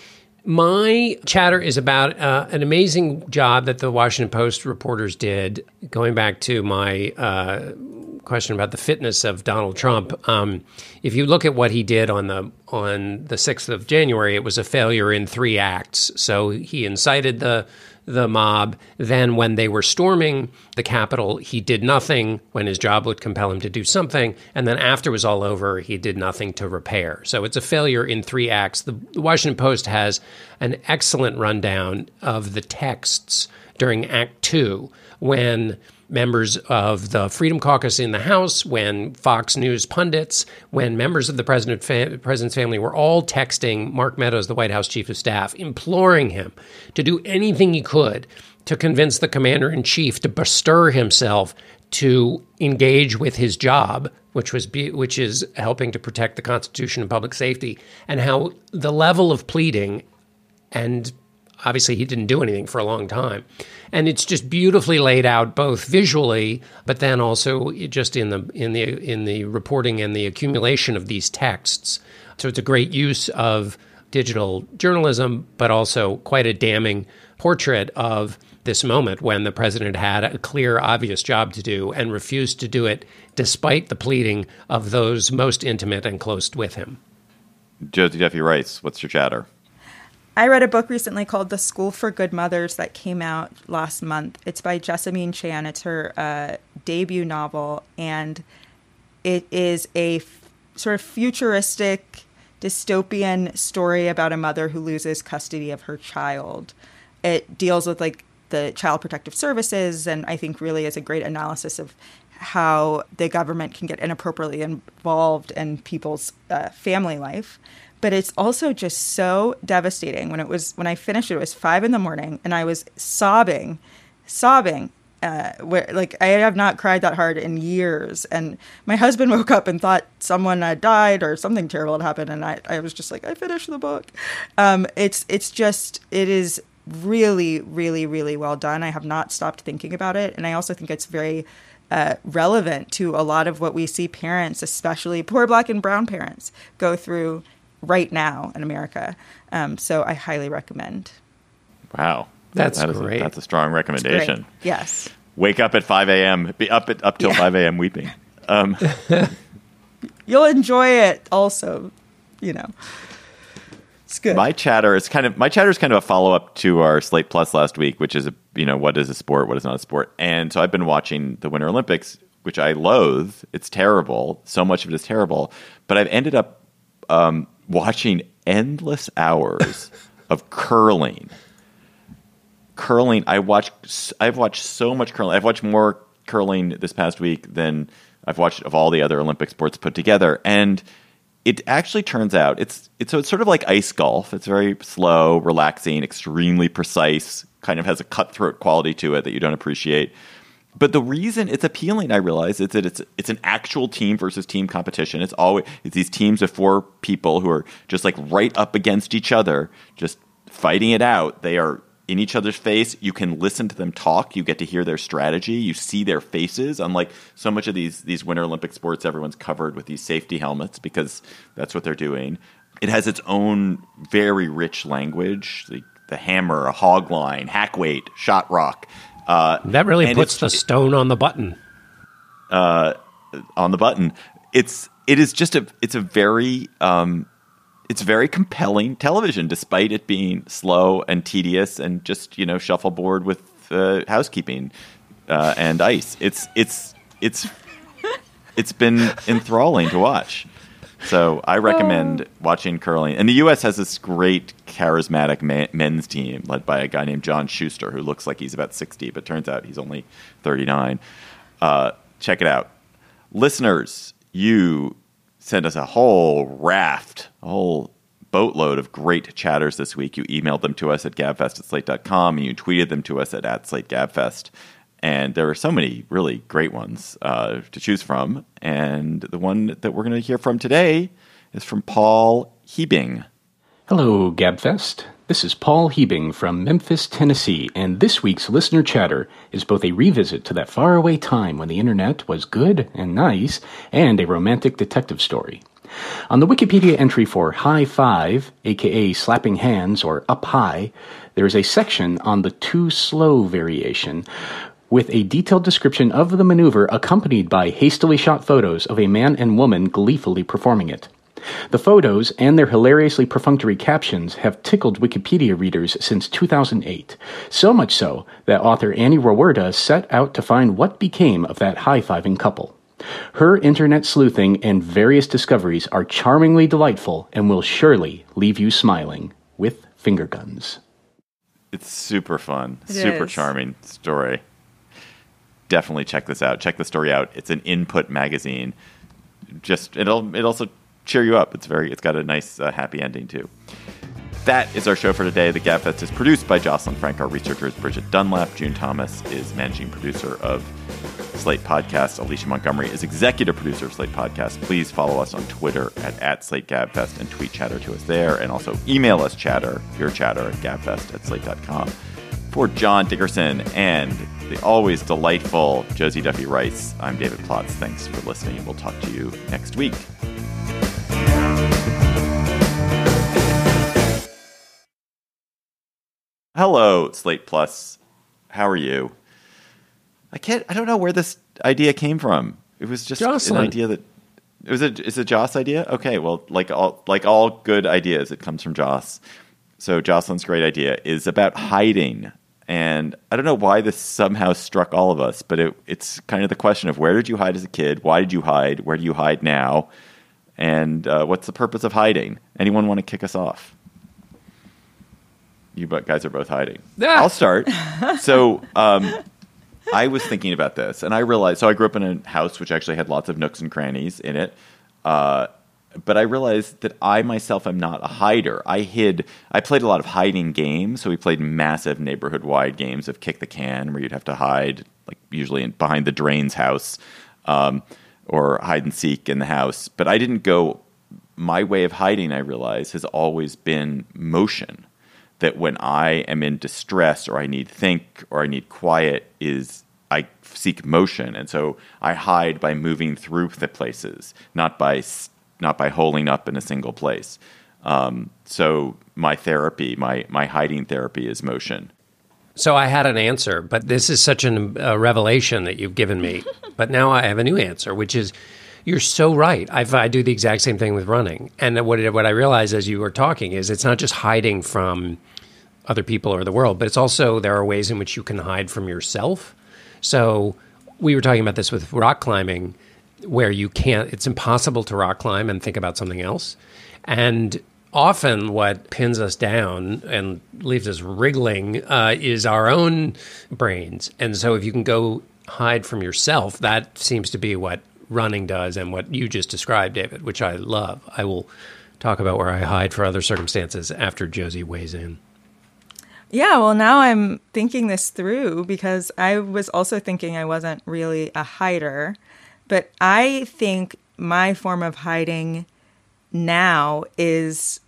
C: My chatter is about uh, an amazing job that the Washington Post reporters did, going back to my uh, question about the fitness of Donald Trump. Um, if you look at what he did on the on the sixth of January, it was a failure in three acts. So he incited the the mob. Then when they were storming the Capitol, he did nothing when his job would compel him to do something. And then after it was all over, he did nothing to repair. So it's a failure in three acts. The, the Washington Post has an excellent rundown of the texts during Act Two when members of the Freedom Caucus in the House, when Fox News pundits, when members of the president fa- president's family were all texting Mark Meadows, the White House chief of staff, imploring him to do anything he could to convince the commander-in-chief to bestir himself to engage with his job, which was be, which is helping to protect the Constitution and public safety, and how the level of pleading, and obviously he didn't do anything for a long time, and it's just beautifully laid out both visually, but then also just in the in the in the reporting and the accumulation of these texts. So it's a great use of digital journalism, but also quite a damning portrait of this moment when the president had a clear, obvious job to do and refused to do it despite the pleading of those most intimate and close with him.
B: Josie Duffy Rice, what's your chatter?
D: I read a book recently called The School for Good Mothers that came out last month. It's by Jessamine Chan. It's her uh, debut novel, and it is a f- sort of futuristic, dystopian story about a mother who loses custody of her child. It deals with like the Child Protective Services, and I think really is a great analysis of how the government can get inappropriately involved in people's uh, family life. But it's also just so devastating. When it was when I finished it, it was five in the morning, and I was sobbing, sobbing. Uh, where like I have not cried that hard in years. And my husband woke up and thought someone had died or something terrible had happened, and I, I was just like, I finished the book. Um, it's it's just it is. really, really, really well done. I have not stopped thinking about it. And I also think it's very uh, relevant to a lot of what we see parents, especially poor Black and brown parents, go through right now in America. Um, so I highly recommend.
B: Wow.
C: That's
B: that is
C: great.
B: A, that's a strong recommendation.
D: Yes.
B: Wake up at five a.m. Be up at up till yeah. five a.m. weeping. Um,
D: You'll enjoy it also, you know. It's good.
B: My chatter is kind of my chatter is kind of a follow up to our Slate Plus last week, which is a, you know, what is a sport, what is not a sport. And so I've been watching the Winter Olympics, which I loathe. It's terrible. So much of it is terrible. But I've ended up um, watching endless hours of curling. Curling. I watch. I've watched so much curling. I've watched more curling this past week than I've watched of all the other Olympic sports put together. And it actually turns out it's it's so it's sort of like ice golf. It's very slow, relaxing, extremely precise, kind of has a cutthroat quality to it that you don't appreciate. But the reason it's appealing, I realize, is that it's it's an actual team versus team competition. It's always it's these teams of four people who are just like right up against each other, just fighting it out. They are in each other's face. You can listen to them talk. You get to hear their strategy. You see their faces. Unlike so much of these these Winter Olympic sports, everyone's covered with these safety helmets because that's what they're doing. It has its own very rich language. The, the hammer, a hog line, hack weight, shot rock. Uh,
C: that really puts the stone on the button.
B: Uh, on the button. It's it is just a it's a very um, it's very compelling television, despite it being slow and tedious and just, you know, shuffleboard with uh, housekeeping uh, and ice. It's it's it's it's been enthralling to watch. So I recommend oh. watching curling. And the U S has this great charismatic man, men's team led by a guy named John Schuster, who looks like he's about sixty, but turns out he's only thirty-nine. Uh, check it out. Listeners, you sent us a whole raft, a whole boatload of great chatters this week. You emailed them to us at gabfest at slate dot com, and you tweeted them to us at, at slategabfest. And there are so many really great ones uh, to choose from. And the one that we're going to hear from today is from Paul Hebing.
H: Hello, Gabfest. This is Paul Hebing from Memphis, Tennessee, and this week's listener chatter is both a revisit to that faraway time when the internet was good and nice, and a romantic detective story. On the Wikipedia entry for High Five, aka slapping hands or up high, there is a section on the too slow variation, with a detailed description of the maneuver accompanied by hastily shot photos of a man and woman gleefully performing it. The photos and their hilariously perfunctory captions have tickled Wikipedia readers since two thousand eight, so much so that author Annie Rowerda set out to find what became of that high-fiving couple. Her internet sleuthing and various discoveries are charmingly delightful and will surely leave you smiling with finger guns.
B: It's super fun,
D: it
B: super
D: is.
B: charming story. definitely check this out. Check the story out. It's an Input magazine. Just it'll it also cheer you up. It's very it's got a nice uh, happy ending too. That is our show for today. The Gabfest is produced by Jocelyn Frank. Our researcher is Bridget Dunlap. June Thomas is managing producer of Slate Podcast. Alicia Montgomery is executive producer of Slate Podcast. Please follow us on Twitter at, at Slate Gabfest and tweet chatter to us there. And also email us chatter, your chatter at gabfest at slate dot com. For John Dickerson and the always delightful Josie Duffy Rice, I'm David Plotz. Thanks for listening. We'll talk to you next week. Hello, Slate Plus. How are you? I can't. I don't know where this idea came from. It was just Jocelyn. An idea that it was a. Is a Joss idea? Okay. Well, like all like all good ideas, it comes from Joss. So Jocelyn's great idea is about hiding, and I don't know why this somehow struck all of us, but it, it's kind of the question of where did you hide as a kid? Why did you hide? Where do you hide now? And uh, what's the purpose of hiding? Anyone want to kick us off? You guys are both hiding. Ah. I'll start. So um, I was thinking about this, and I realized, so I grew up in a house which actually had lots of nooks and crannies in it, uh, but I realized that I myself am not a hider. I hid, I played a lot of hiding games, so we played massive neighborhood-wide games of kick the can, where you'd have to hide, like usually in, behind the drain's house, um, or hide and seek in the house. But I didn't go, my way of hiding, I realize, has always been motion. That when I am in distress or I need think or I need quiet is I seek motion. And so I hide by moving through the places, not by not by holding up in a single place. Um, so my therapy, my, my hiding therapy is motion.
C: So I had an answer, but this is such a uh, revelation that you've given me. But now I have a new answer, which is you're so right. I've, I do the exact same thing with running. And what, what I realized as you were talking is it's not just hiding from other people or the world, but it's also there are ways in which you can hide from yourself. So we were talking about this with rock climbing, where you can't, it's impossible to rock climb and think about something else. And often what pins us down and leaves us wriggling uh, is our own brains. And so if you can go hide from yourself, that seems to be what running does and what you just described, David, which I love. I will talk about where I hide for other circumstances after Josie weighs in.
D: Yeah, well, now I'm thinking this through because I was also thinking I wasn't really a hider, but I think my form of hiding now is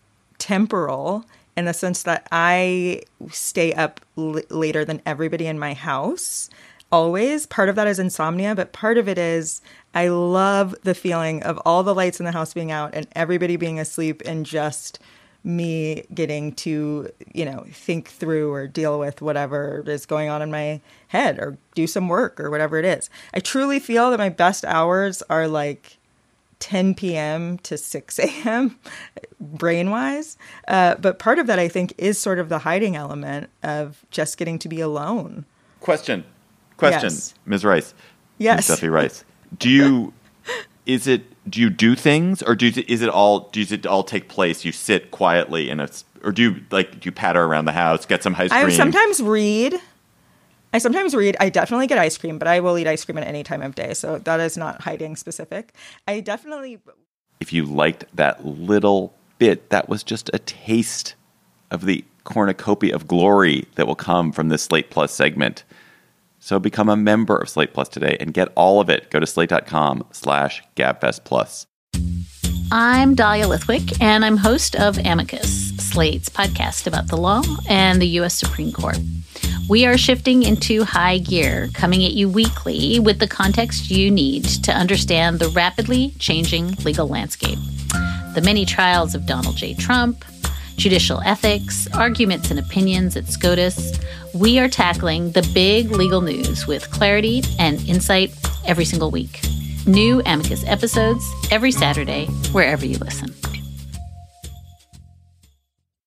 D: temporal in the sense that I stay up l- later than everybody in my house. Always. Part of that is insomnia, but part of it is I love the feeling of all the lights in the house being out and everybody being asleep and just me getting to, you know, think through or deal with whatever is going on in my head or do some work or whatever it is. I truly feel that my best hours are like ten p.m. to six a.m. brain-wise. Uh, but part of that, I think, is sort of the hiding element of just getting to be alone.
B: Question. Question, yes. Miz Rice.
D: Yes.
B: Miz Duffy Rice. Do you, is it, do you do things or do you, is it all, does it all take place? You sit quietly in a, or do you, like, do you patter around the house, get some ice cream?
D: I sometimes read. I sometimes read. I definitely get ice cream, but I will eat ice cream at any time of day. So that is not hiding specific. I definitely.
B: If you liked that little bit, that was just a taste of the cornucopia of glory that will come from this Slate Plus segment. So become a member of Slate Plus today and get all of it. Go to slate.com slash gabfest plus.
I: I'm Dahlia Lithwick, and I'm host of Amicus, Slate's podcast about the law and the U S Supreme Court. We are shifting into high gear, coming at you weekly with the context you need to understand the rapidly changing legal landscape. The many trials of Donald J. Trump, judicial ethics, arguments and opinions at SCOTUS. We are tackling the big legal news with clarity and insight every single week. New Amicus episodes every Saturday, wherever you listen.